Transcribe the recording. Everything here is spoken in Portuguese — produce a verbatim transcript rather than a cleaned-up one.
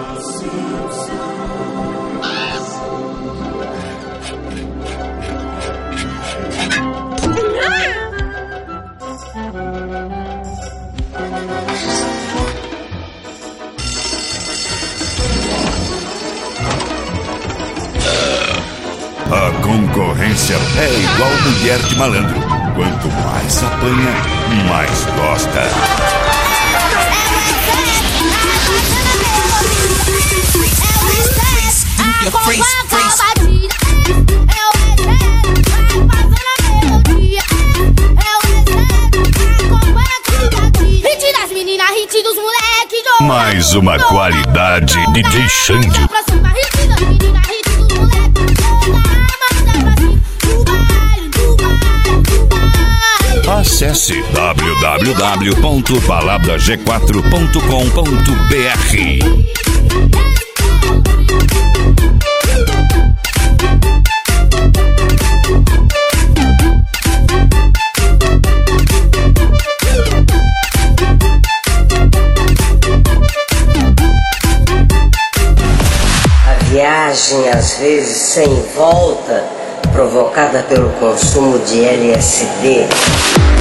A concorrência é igual mulher de malandro. Quanto mais apanha, mais gosta. Mais uma qualidade D J Xande. Acesse w w w ponto palavra g quatro ponto com ponto b r. A viagem, às vezes sem volta, provocada pelo consumo de L S D.